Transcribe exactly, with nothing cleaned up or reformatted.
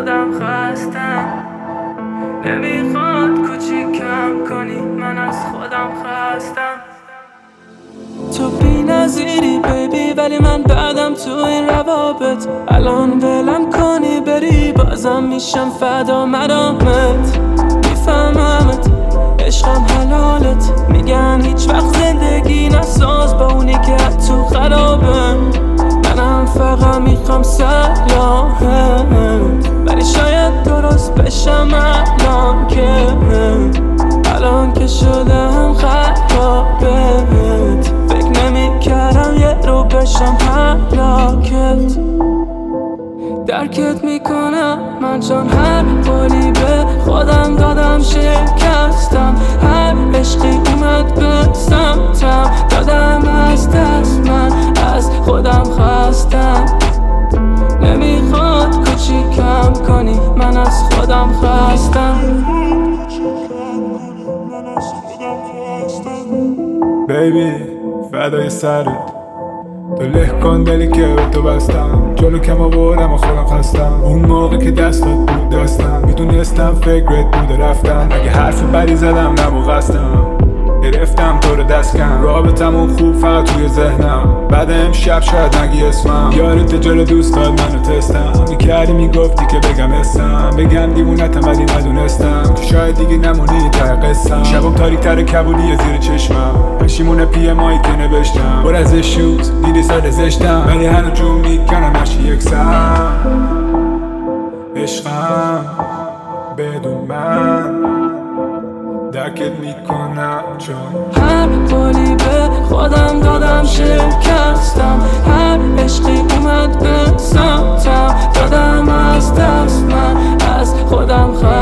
خودم خستم. نمیخواد کوچیکم کنی، من از خودم خستم. تو بی نظیری بیبی، ولی من بعدم تو این روابط. الان ولم کنی بری، بازم میشم فدا مدامت. میفهممت عشقم حلالت، میگن هیچ وقت زندگی نساز با اونی که تو خرابه. منم فقط میخوام سلامت، ولی شاید درست بشم الان که الان که شدم خرابت. فکر نمیکردم یه رو بشم هلاکت. درکت میکنم من چون هر قولی به خودم دادم شکستم. هر عشقی اومد به سمتم، دادم از دست، من از خودم خستم. نمیخواد کوچیکم کنی، من از خودم خستم. بیبی فدای سرت، تو له کن دلی که به تو بستم. جلو کم آوردم و خودم خستم. اون موقع که دستات بود دستم، میدونستم فکرت بوده رفتم. اگه حرف بدی زدم نبود قصدم، گرفتم تو رو دست کم. رابطمون خوب فقط توی ذهنم، بعد امشب شاید نگی اسمم. یارت جلو دوستات منو تستم، میکردی میگفتی که بگم اسم. بگم دیوونتم ولی ندونستم که شاید دیگه نمونی ته قصم. شبم تاریک تر کبولی زیر چشمم، پشیمون پی مایی که نوشتم. پر از اشوز دیدی سر زشتم، ولی هنو جون میکنم هرچی یکسم. عشقم بدون من درکت میکنم چون هر قولی به خودم دادم شکستم. هر عشقی اومد به سمتم، دادم از دست، من از خودم خستم.